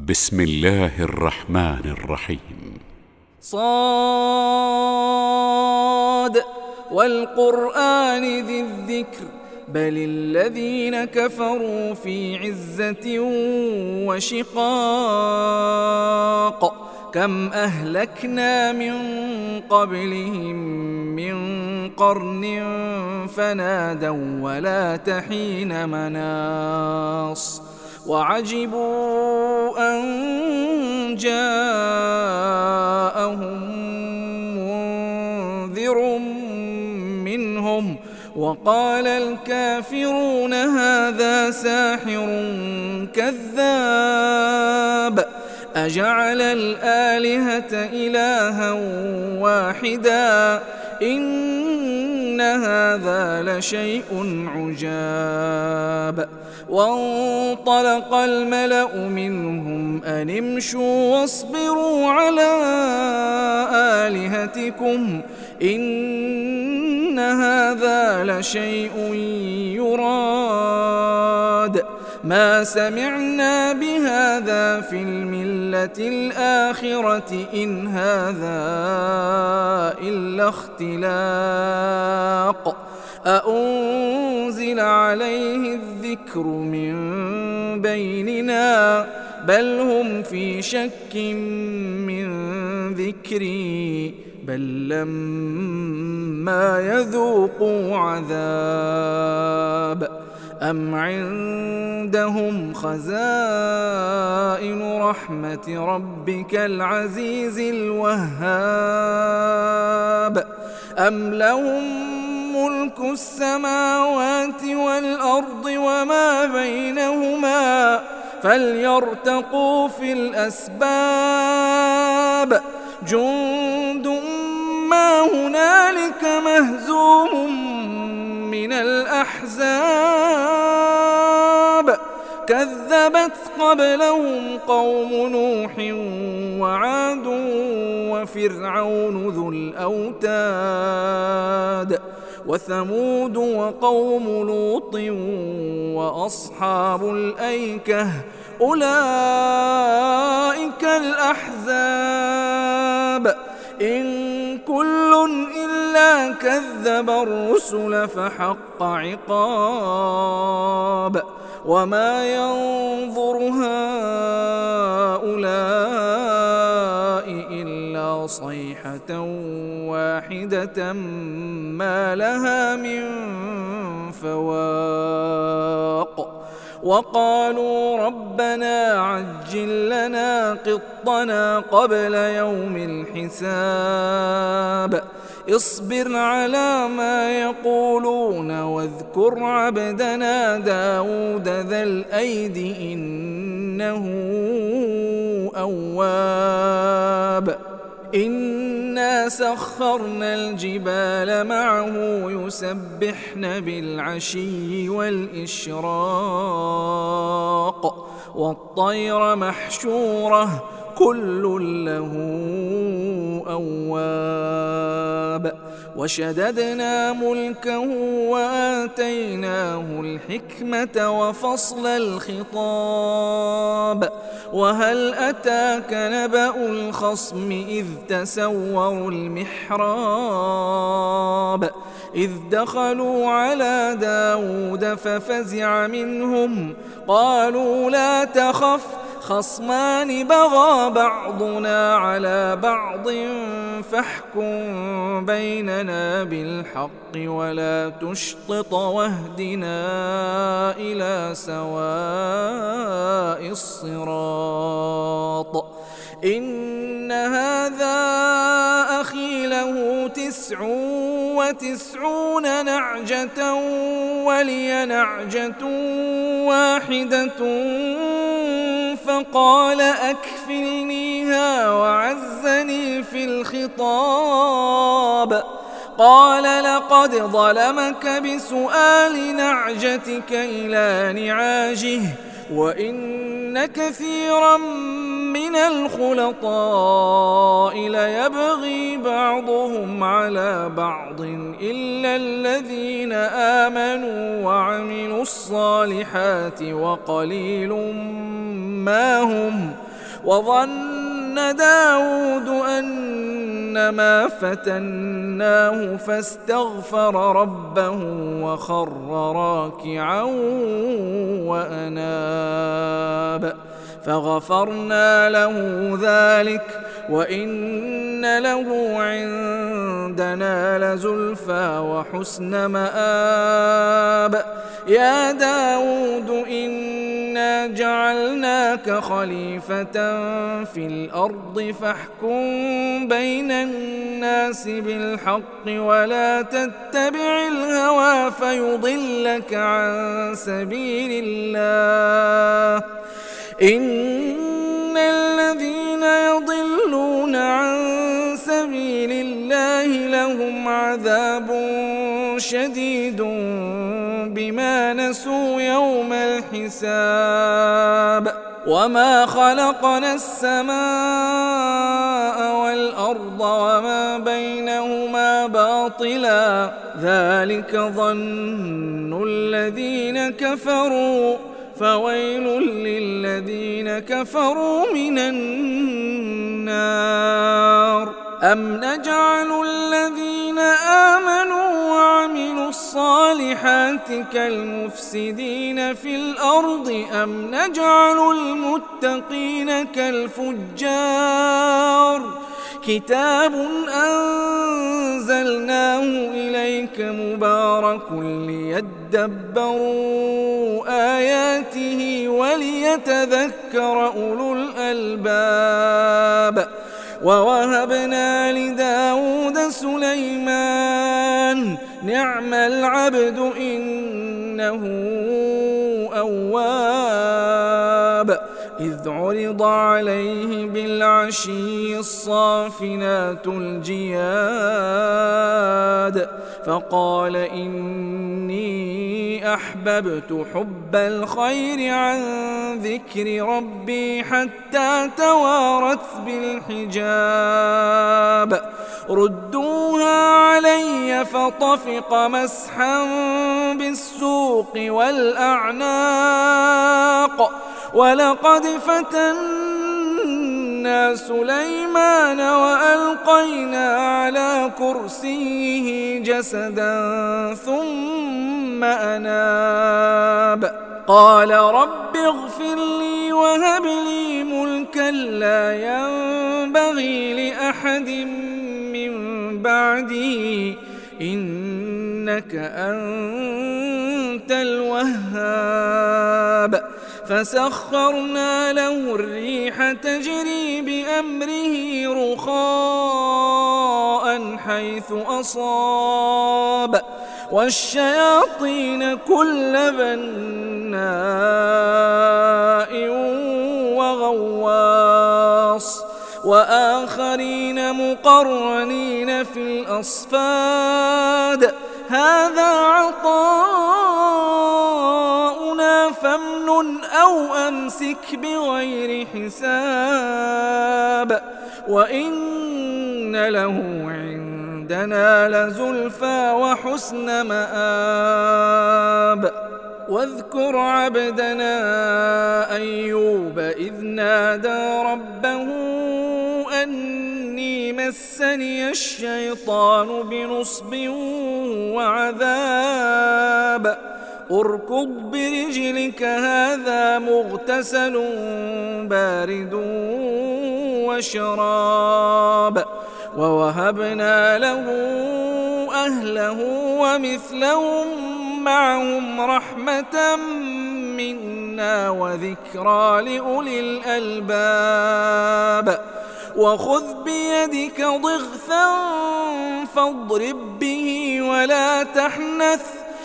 بسم الله الرحمن الرحيم. صاد والقرآن ذي الذكر بل الذين كفروا في عزة وشقاق كم أهلكنا من قبلهم من قرن فنادوا ولا تحين مناص وعجبوا أن جاءهم منذر منهم وقال الكافرون هذا ساحر كذاب أجعل الآلهة إلها واحدا إن هذا لشيء عجاب وانطلق الملأ منهم أن امشوا واصبروا على آلهتكم إن هذا لشيء يراد ما سمعنا بهذا في الملة الآخرة إن هذا إلا اختلاق أأنزل عليه الذكر من بيننا بل هم في شك من ذكري بل لما يذوقوا عذاب أم عندهم خزائن رحمة ربك العزيز الوهاب أم لهم ملك السماوات والأرض وما بينهما فليرتقوا في الأسباب جند ما هنالك مهزوم من الأحزاب كذبت قبلهم قوم نوح وعاد وفرعون ذو الأوتاد وثمود وقوم لوط وأصحاب الأيكة أولئك الأحزاب إن كل إلا كذب الرسل فحق عقاب وما ينظر هؤلاء إلا صيحة واحدة ما لها من فواق وقالوا ربنا عجل لنا قطنا قبل يوم الحساب اصبر على ما يقولون واذكر عبدنا داود ذا الأيد إنه أواب إنا سخرنا الجبال معه يسبحن بالعشي والإشراق والطير محشورة كل له أواب وشددنا ملكه وآتيناه الحكمة وفصل الخطاب وهل أتاك نبأ الخصم إذ تسوروا المحراب إذ دخلوا على داود ففزع منهم قالوا لا تخف خصمان بغى بعضنا على بعض فاحكم بيننا بالحق ولا تشطط واهدنا إلى سواء الصراط إن هذا أخي له 99 نعجة ولي نعجة واحدة فقال أكفلنيها وعزني في الخطاب قال لقد ظلمك بسؤال نعجتك إلى نعاجه وإن كثيرا من الخلطاء ليبغي بعضهم على بعض إلا الذين آمنوا وعملوا الصالحات وقليل ما هم وظن داود أنما فتناه فاستغفر ربه وخر راكعا وأناب فغفرنا له ذلك وإن له عندنا لزلفى وحسن مآب يا داود إنا جعلناك خليفة في الأرض فاحكم بين الناس بالحق ولا تتبع الهوى فيضلك عن سبيل الله إن الذين يضلون عن سبيل الله لهم عذاب شديد بما نسوا يوم الحساب وما خلقنا السماء والأرض وما بينهما باطلا ذلك ظن الذين كفروا فويل للذين كفروا من النار أم نجعل الذين آمنوا وعملوا الصالحات كالمفسدين في الأرض أم نجعل المتقين كالفجار كتاب أنزلناه إليك مبارك ليدبروا آياته وليتذكر أولو الألباب ووهبنا لداود سليمان نعم العبد إنه أواب إذ عرض عليه بالعشي الصافنات الجياد فقال إني أحببت حب الخير عن ذكر ربي حتى توارت بالحجاب ردوها علي فطفق مسحا بالسوق والأعناق ولقد فتنا سليمان وألقينا على كرسيه جسدا ثم أناب قال رب اغفر لي وهب لي ملكا لا ينبغي لأحد من بعدي إنك أنت الوهاب فسخرنا له الريح تجري بأمره رخاء حيث أصاب والشياطين كل بناء وغواص وآخرين مقرنين في الأصفاد هذا عطاؤنا فامنن أو أمسك بغير حساب وإن له عندنا لزلفى وحسن مآب واذكر عبدنا أيوب إذ نادى ربه أني مسني الشيطان بنصب وعذاب اركض برجلك هذا مغتسل بارد وشراب ووهبنا له أهله ومثلهم معهم رحمة منا وذكرى لأولي الألباب وخذ بيدك ضغثا فاضرب به ولا تحنث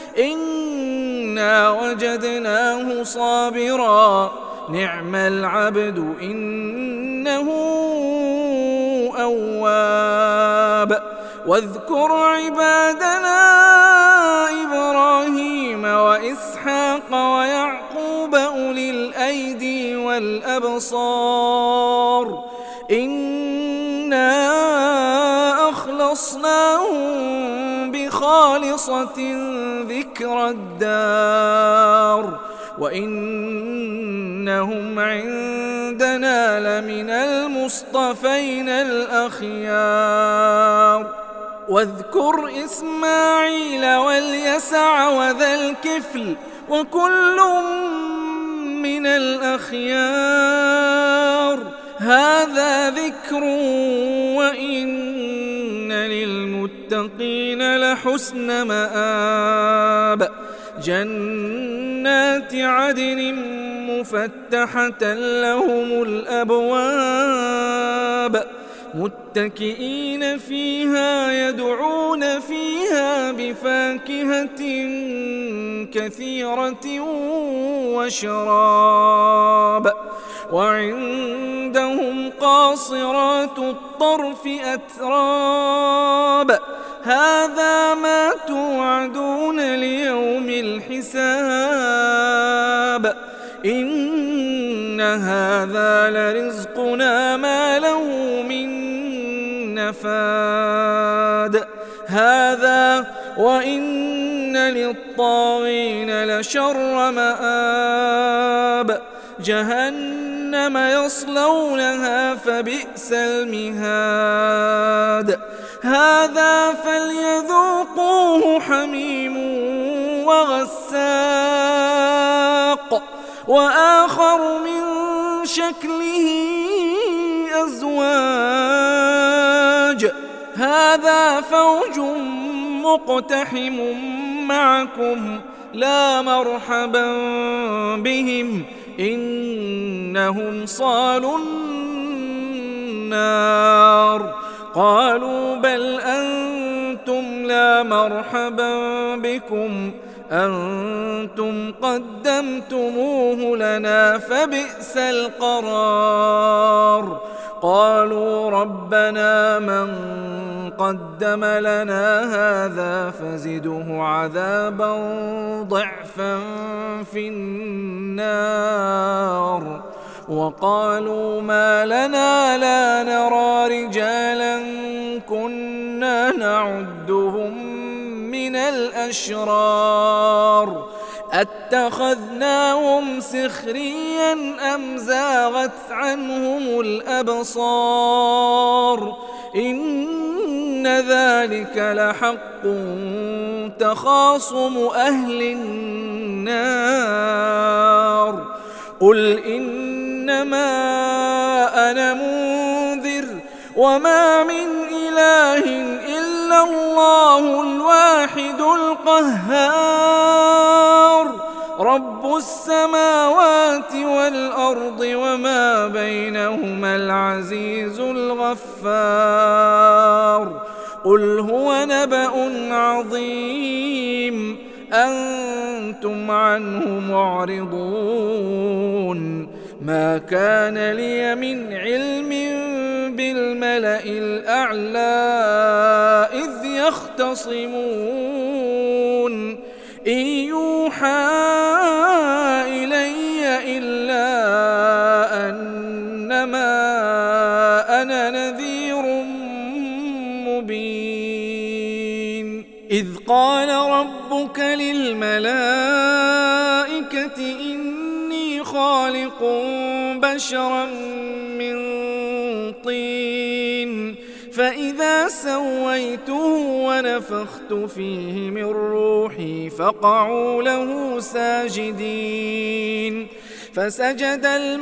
إنا وجدناه صابرا نعم العبد إنه أواب واذكر عبادنا إبراهيم وإسحاق ويعقوب أولي الأيدي والأبصار إنا أخلصناهم بخالصة ذكر الدار وإنهم عندنا لمن المصطفين الأخيار. واذكر إسماعيل واليسع وذا الكفل وكل من الأخيار. هذا ذكر وإن للمتقين لحسن مآب. جنات عدن مفتحة لهم الأبواب متكئين فيها يدعون فيها بفاكهة كثيرة وشراب. وعندهم قاصرات الطرف أتراب. هذا ما توعدون ليوم الحساب. إن هذا لرزقنا ما له من نفاد. هذا وإن للطاغين لشر مآب. جهنم يصلونها فبئس المهاد. هذا فليذوقوه حميم وغساق وآخر من شكله أزواج. هذا فوج مقتحم معكم لا مرحبا بهم إنهم صالوا النار. قالوا بل أنتم لا مرحبا بكم أنتم قدمتموه لنا فبئس القرار. قالوا ربنا من قدم لنا هذا فزده عذابا ضعفا في النار. وقالوا ما لنا لا نرى رجالا كنا نعدهم من الأشرار أتخذناهم سخريا أم زاغت عنهم الأبصار. إن ذلك لحق تخاصم أهل النار. قل إنما أنا منذر وما من إله إلا الله الواحد القهار. رب السماوات والأرض وما بينهما العزيز الغفار. قل هو نبأ عظيم أنتم عنه معرضون. ما كان لي من علم بالملأ الأعلى إذ يختصمون إن يوحى إلي إلا أنما أنا نذير مبين. إذ قال ربك للملائكة إني خالق بشرا من طين فإذا سويته ونفخت فيه من روحي فقعوا له ساجدين. فسجد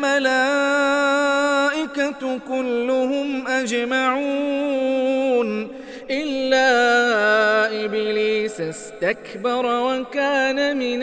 الملائكة كلهم أجمعون إلا إبليس استكبر وكان من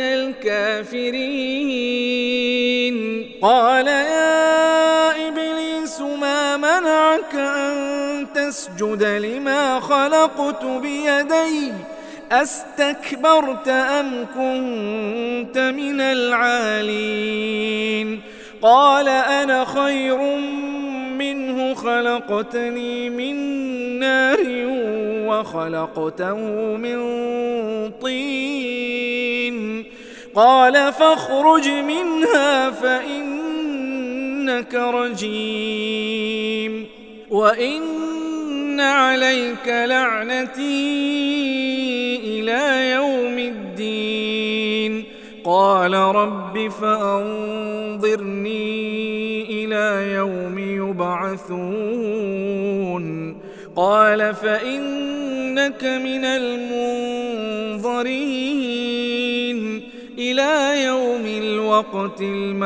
الكافرين. قال يا إبليس ما منعك أن تسجد لما خلقت بيدي أستكبرت أم كنت من العالين؟ قال أنا خير منه خلقتني من نار وخلقته من طين. قال فاخرج منها فإنك رجيم وإن عليك لعنتي إلى يوم الدين. قال رب فأنظرني إلى يوم يبعثون قال فإنك من المنظرين إلى يوم الوقت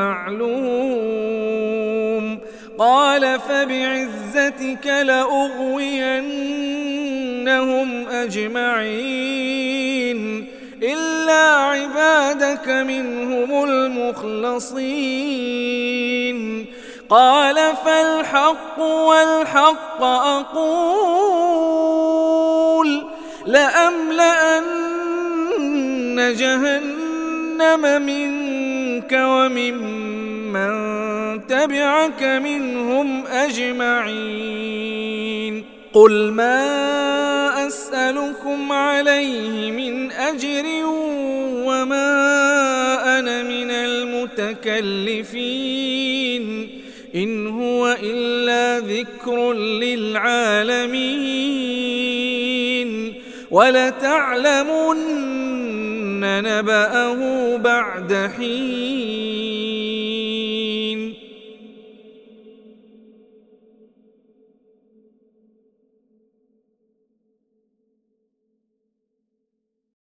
المعلوم قال فبعزتك لأغوينهم أجمعين إلا عبادك منهم المخلصين قال فالحق والحق أقول لأملأن جهنم منك وممن تبعك منهم أجمعين قل ما أسألكم عليه من أجر وما أنا من المتكلفين إن هو إلا ذكر للعالمين ولتعلمن نبأه بعد حين